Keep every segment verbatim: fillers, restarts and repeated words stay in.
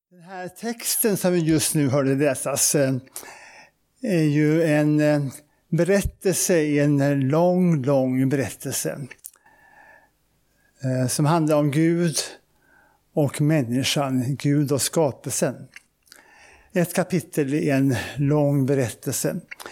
Den här texten som vi just nu hörde läsas är ju en berättelse i en lång, lång berättelse som handlar om Gud och människan, Gud och skapelsen. Ett kapitel i en lång berättelse.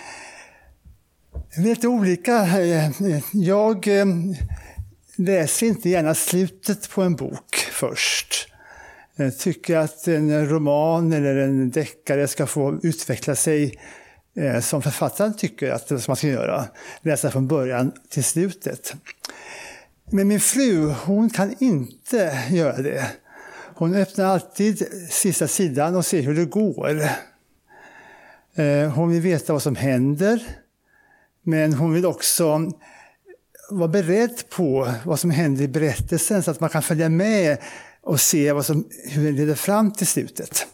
Lite olika. Jag läser inte gärna slutet på en bok först. Jag tycker att en roman eller en deckare ska få utveckla sig eh, som författaren tycker att man ska göra. Läsa från början till slutet. Men min fru, hon kan inte göra det. Hon öppnar alltid sista sidan och ser hur det går. Eh, hon vill veta vad som händer. Men hon vill också vara beredd på vad som händer i berättelsen så att man kan följa med och se vad som, hur det leder fram till slutet.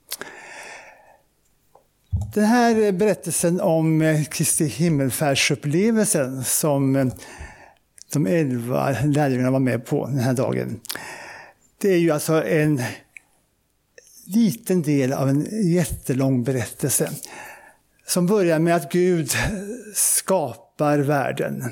Den här berättelsen om Kristi himmelfärdsupplevelsen som de elva lärjungarna var med på den här dagen. Det är ju alltså en liten del av en jättelång berättelse som börjar med att Gud skapar världen.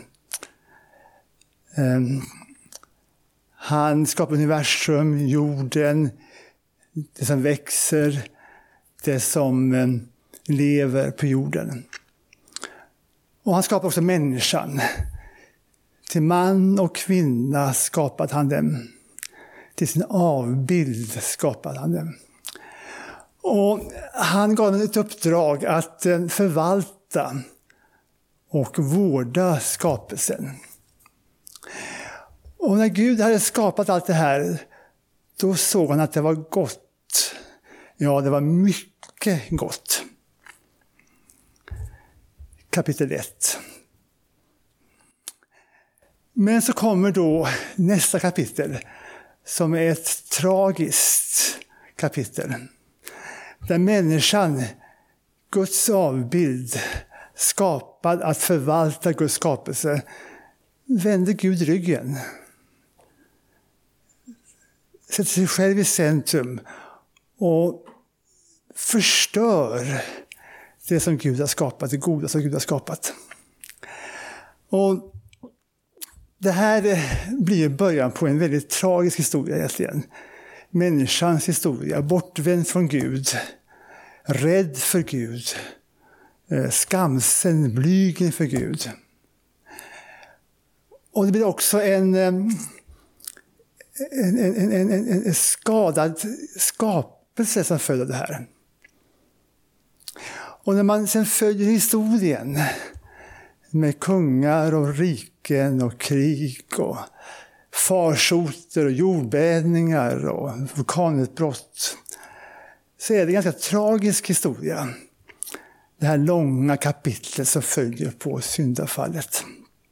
Han skapar universum, jorden, det som växer, det som lever på jorden. Och han skapar också människan. Till man och kvinna skapade han dem. Till sin avbild skapade han dem. Och han gav dem ett uppdrag att förvalta och vårda skapelsen. Och när Gud hade skapat allt det här, då såg han att det var gott. Ja, det var mycket gott. Kapitel ett. Men så kommer då nästa kapitel, som är ett tragiskt kapitel. Där människan, Guds avbild, skapad att förvalta Guds skapelse, vänder Gud ryggen. Sätter sig själv i centrum och förstör det som Gud har skapat, det goda som Gud har skapat. Och det här blir början på en väldigt tragisk historia egentligen. Människans historia, bortvänd från Gud, rädd för Gud, skamsen, blyg inför Gud. Och det blir också en, en, en, en, en skadad skapelse som följer det här. Och när man sen följer historien med kungar och riken och krig och farsoter och jordbävningar och vulkanutbrott, så är det en ganska tragisk historia. Det här långa kapitlet som följer på syndafallet.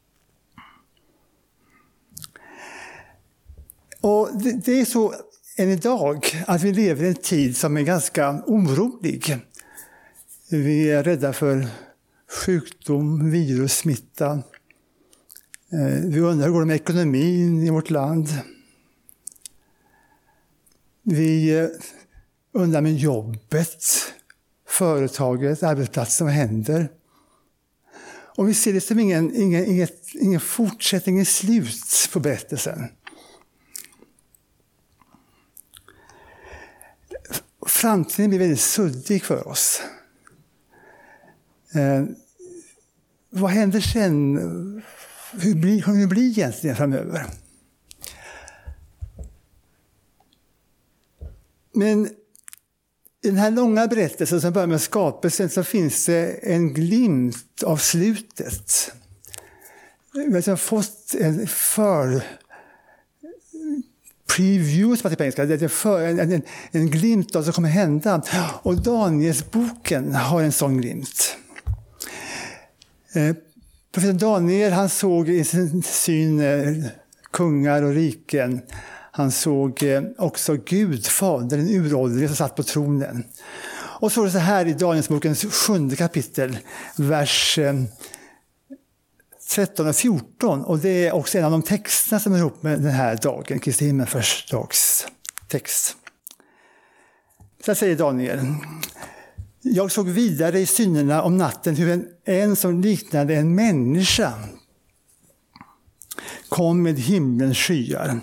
Och det, det är så än idag att vi lever i en tid som är ganska orolig. Vi är rädda för sjukdom, virus, smitta. Vi undrar hur går det med ekonomin i vårt land. Vi undrar med jobbet, företaget, arbetsplatsen, vad händer. Och vi ser liksom ingen, ingen, inget, ingen fortsättning, ingen slut på berättelsen. Framtiden blir väldigt suddig för oss. Eh, vad händer sen? Hur blir, hur blir det egentligen framöver? Men i den här långa berättelsen som börjar med skapelsen så finns det en glimt av slutet. Vi har fått en för preview på engelska, det är för, en, en, en glimt av vad som kommer hända. Och Daniels boken har en sån glimt. Eh, profeten Daniel, han såg i sin syn eh, kungar och riken. Han såg eh, också Gud, fadern, den uråldrige som satt på tronen. Och så är det så här i Daniels bokens sjunde kapitel, vers eh, tretton och fjorton. Och det är också en av de texterna som är ihop med den här dagen, Kristi himmelfärdsdags text. Så säger Daniel. Jag såg vidare i synerna om natten hur en, en som liknade en människa kom med himlens skyar.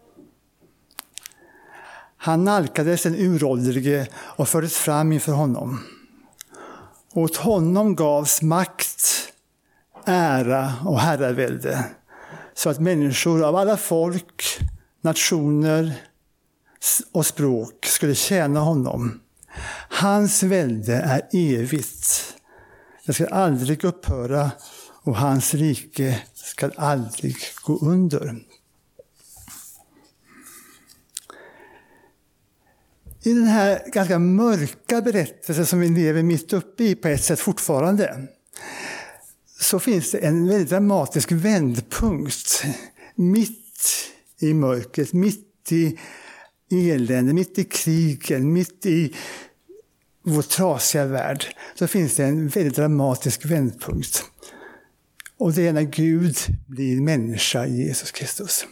Han nalkades en uråldrige och fördes fram inför honom. Åt honom gavs makt, ära och herravälde, så att människor av alla folk, nationer och språk skulle tjäna honom. Hans välde är evigt. Det ska aldrig upphöra och hans rike ska aldrig gå under. I den här ganska mörka berättelsen som vi lever mitt uppe i på ett sätt fortfarande, så finns det en väldigt dramatisk vändpunkt. Mitt i mörkret, mitt i elände, mitt i krigen, mitt i vår trasiga värld, så finns det en väldigt dramatisk vändpunkt. Och det är när Gud blir människa i Jesus Kristus.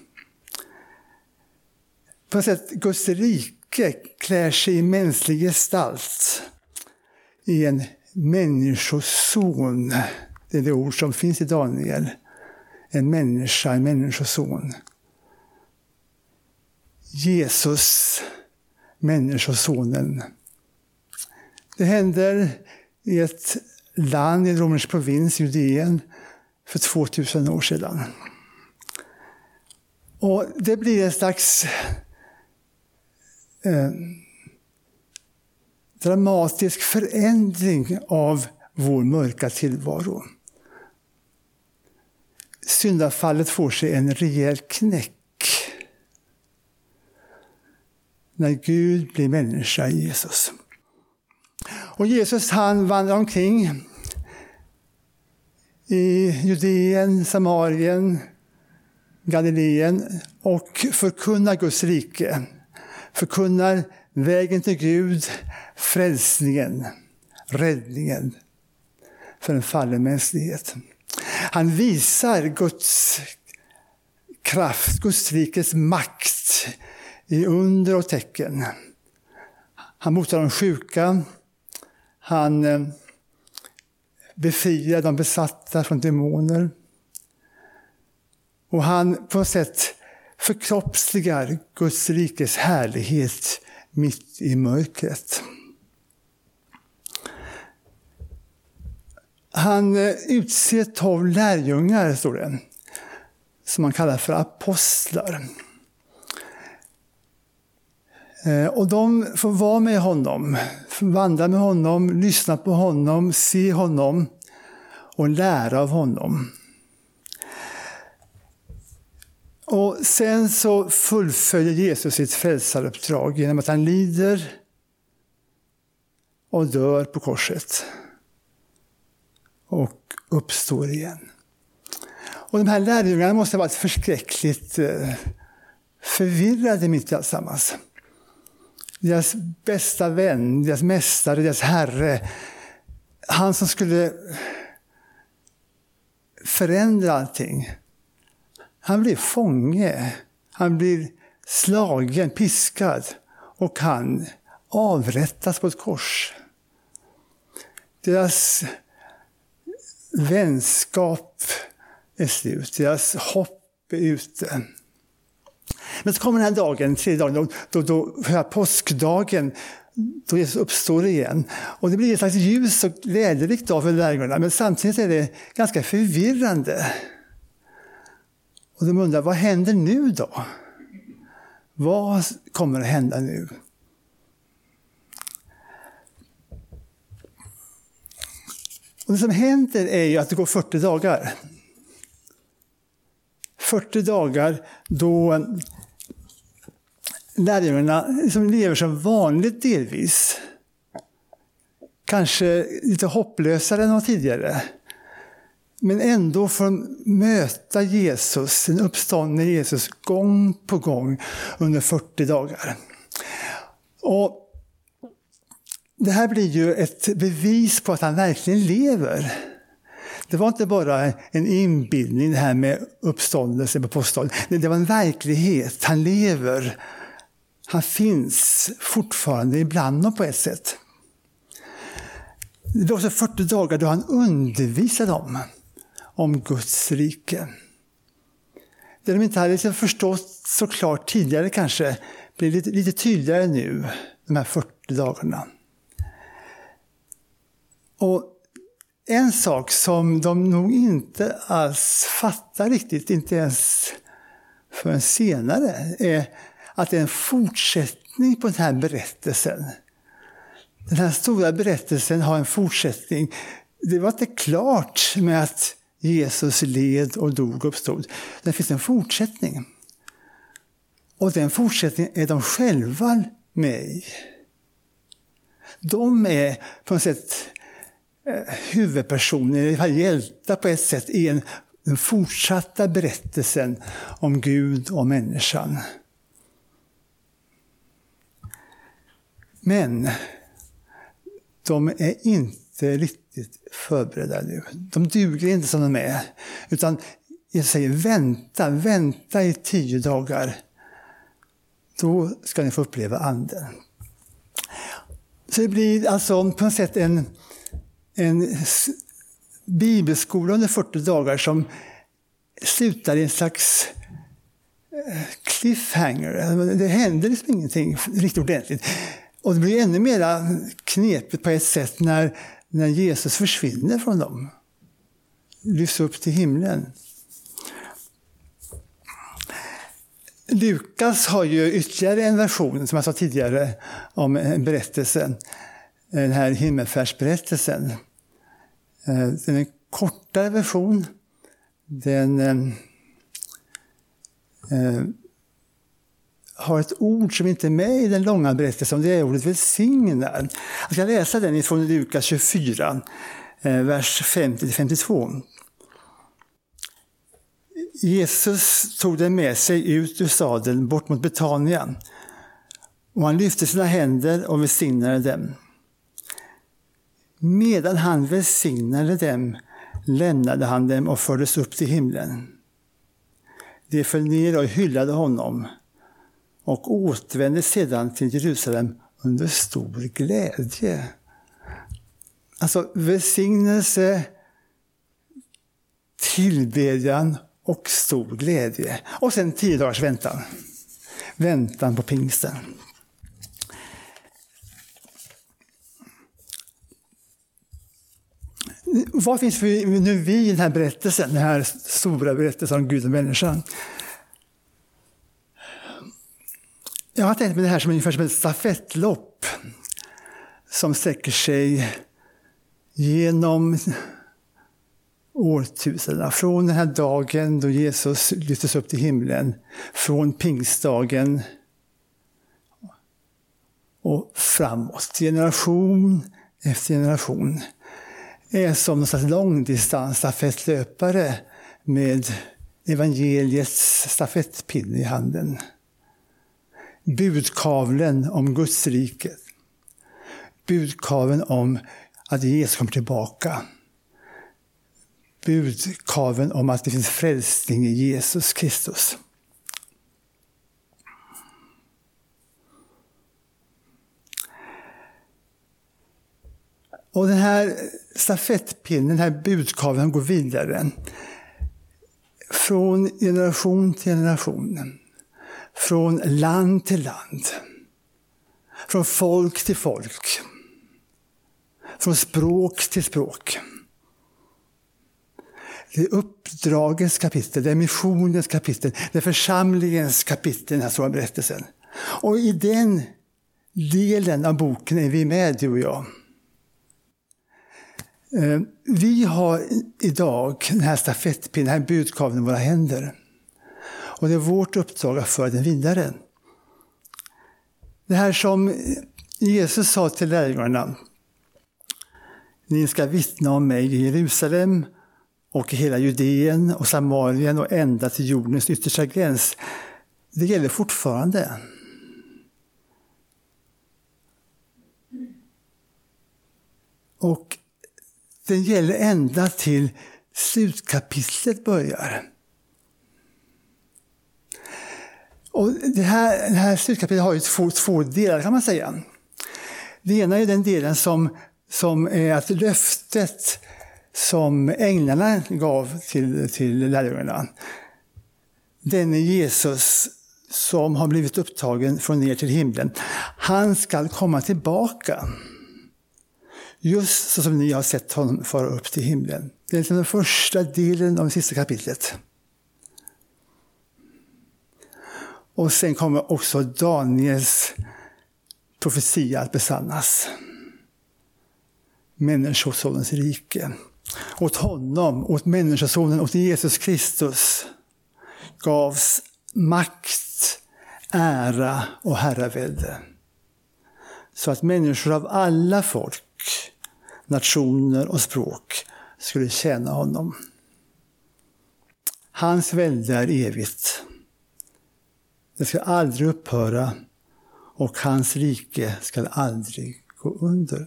På ett sätt, Guds rike klär sig i mänsklig gestalt i en människoson. Det är det ord som finns i Daniel. En människa, en människoson. Jesus, människosonen. Det händer i ett land i romersk provins, Judeen, för tvåtusen år sedan. Och det blir en slags eh, dramatisk förändring av vår mörka tillvaro. Syndafallet får sig en rejäl knäck när Gud blir människa i Jesus. Och Jesus, han vandrar omkring i Judeen, Samarien, Galileen och förkunnar Guds rike. Förkunnar vägen till Gud, frälsningen, räddningen för en fallen mänsklighet. Han visar Guds kraft, Guds rikes makt i under och tecken. Han botar de sjuka. Han befriar de besatta från demoner. Och han på något sätt förkroppsligar Guds rikes härlighet mitt i mörkret. Han utser tolv lärjungar, står det, som man kallar för apostlar. Och de får vara med honom, vandra med honom, lyssna på honom, se honom och lära av honom. Och sen så fullföljer Jesus sitt frälsaruppdrag genom att han lider och dör på korset och uppstår igen. Och de här lärjungarna måste ha varit förskräckligt förvirrade mitt i alltsammans. Deras bästa vän, deras mästare, deras herre, han som skulle förändra allting, han blir fånge, han blir slagen, piskad och han avrättas på ett kors. Deras vänskap är slut, deras hopp är ute. Men så kommer den här dagen, tredje dagen, då, då, då här påskdagen, då Jesus uppstår igen. Och det blir ett slags ljus och glädjerikt dag för lärjungarna, men samtidigt är det ganska förvirrande. Och de undrar, vad händer nu då? Vad kommer att hända nu? Och det som händer är ju att det går fyrtio dagar. fyrtio dagar då lärjungarna som lever som vanligt delvis. Kanske lite hopplösare än tidigare. Men ändå får möta Jesus, den uppståndne Jesus, gång på gång under fyrtio dagar. Och det här blir ju ett bevis på att han verkligen lever. Det var inte bara en inbildning det här med uppståndelse på påskdagen. Det var en verklighet. Han lever. Han finns fortfarande ibland dem på ett sätt. Det var också fyrtio dagar då han undervisade dem om Guds rike. Det de inte hade liksom förstått så klart tidigare kanske blir lite, lite tydligare nu, de här fyrtio dagarna. Och en sak som de nog inte alls fattar riktigt, inte ens förrän senare, är att det är en fortsättning på den här berättelsen. Den här stora berättelsen har en fortsättning. Det var inte klart med att Jesus led och dog och uppstod. Det finns en fortsättning. Och den fortsättningen är de själva med i. De är på något sätt huvudpersoner, i alla fall hjältar på ett sätt i en, den fortsatta berättelsen om Gud och människan. Men de är inte riktigt förberedda nu. De duger inte som de är. Utan jag säger vänta, vänta i tio dagar. Då ska ni få uppleva anden. Så det blir alltså på något sätt en, en bibelskola under fyrtio dagar som slutar i en slags cliffhanger. Det händer liksom ingenting riktigt ordentligt. Och det blir ännu mer knepigt på ett sätt när, när Jesus försvinner från dem. Lyfts upp till himlen. Lukas har ju ytterligare en version, som jag sa tidigare, om en berättelse. Den här himmelfärdsberättelsen. Den är en kortare version. Den eh, har ett ord som inte är med i den långa berättelsen. Det är ordet välsignar. Jag ska läsa den från Lukas tjugofyra, eh, vers femtio till femtiotvå. Jesus tog den med sig ut ur staden bort mot Betania. Och han lyfte sina händer och välsignade dem. Medan han välsignade dem lämnade han dem och fördes upp till himlen. De föll ner och hyllade honom och återvände sedan till Jerusalem under stor glädje. Alltså välsignelse, tillbedjan och stor glädje. Och sen tio dagars väntan. Väntan på pingsten. Vad finns för nu vi i den här berättelsen, den här stora berättelsen om Gud och människan? Jag har tänkt mig det här som ungefär som ett stafettlopp som sträcker sig genom årtusendena. Från den här dagen då Jesus lyftes upp till himlen, från pingstdagen och framåt, generation efter generation. Är som någon slags långdistans stafettlöpare med evangeliets stafettpinne i handen. Budkavlen om Guds rike. Budkavlen om att Jesus kommer tillbaka. Budkavlen om att det finns frälsning i Jesus Kristus. Och den här stafettpinnen, den här budkavlen går vidare. Från generation till generation. Från land till land. Från folk till folk. Från språk till språk. Det är uppdragets kapitel, det är missionens kapitel, det är församlingens kapitel, den här stora berättelsen. Och i den delen av boken är vi med, du och jag. Vi har idag den här stafettpinnen, den här budkavlen i våra händer. Och det är vårt uppdrag att föra den vidare. Det här som Jesus sa till lärjungarna. Ni ska vittna om mig i Jerusalem och i hela Judeen och Samarien och ända till jordens yttersta gräns. Det gäller fortfarande. Och den gäller ända till slutkapitlet börjar. Och det här, det här slutkapitlet har ju två, två delar kan man säga. Det ena är den delen som, som är att löftet som änglarna gav till, till lärjungarna. Den är Jesus som har blivit upptagen från ner till himlen. Han ska komma tillbaka. Just så som ni har sett honom fara upp till himlen. Det är den första delen av det sista kapitlet. Och sen kommer också Daniels profetia att besannas. Människosonens rike. Åt honom, åt människosonen, åt Jesus Kristus gavs makt, ära och herravälde. Så att människor av alla folk, nationer och språk skulle tjäna honom. Hans välde är evigt. Det ska aldrig upphöra och hans rike ska aldrig gå under.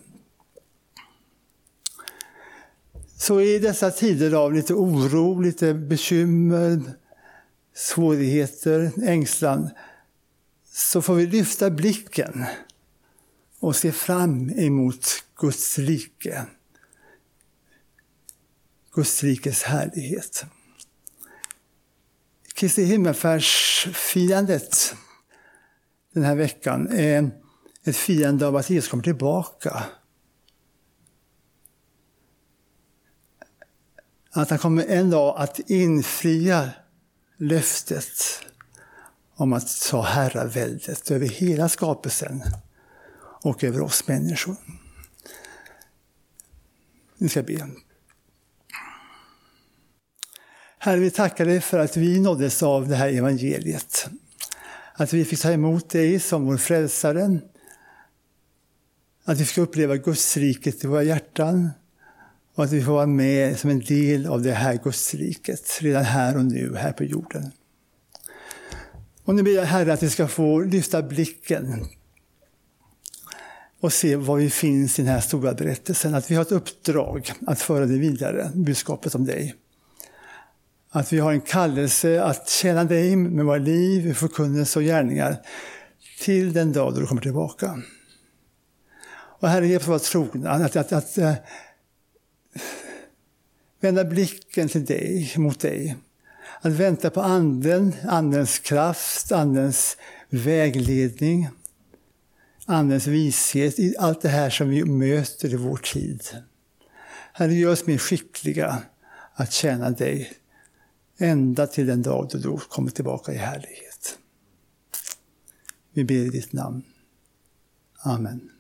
Så i dessa tider av lite oro, lite bekymmer, svårigheter, ängslan, så får vi lyfta blicken och se fram emot Guds rike. Guds rikes härlighet. Kristi himmelfärdsfirandet den här veckan är ett firande av att Jesus kommer tillbaka. Att han kommer en dag att infria löftet om att ta herraväldet över hela skapelsen och över oss människor. Vi ska be. Herre, vi tackar dig för att vi nåddes av det här evangeliet. Att vi fick ta emot dig som vår frälsare. Att vi fick uppleva Guds riket i våra hjärtan. Och att vi får vara med som en del av det här Guds riket. Redan här och nu, här på jorden. Och nu ber jag, Herre, att vi ska få lyfta blicken. Och se var vi finns i den här stora berättelsen. Att vi har ett uppdrag att föra det vidare, budskapet om dig. Att vi har en kallelse att tjäna dig med våra liv, förkunnelse och gärningar till den dag då du kommer tillbaka. Och Herre, hjälp oss vara trogna, att, att, att, att vända blicken till dig, mot dig. Att vänta på anden, andens kraft, andens vägledning, andens vishet i allt det här som vi möter i vår tid. Herre, gör oss mer skickliga att tjäna dig ända till den dag då du kommer tillbaka i härlighet. Vi ber i ditt namn. Amen.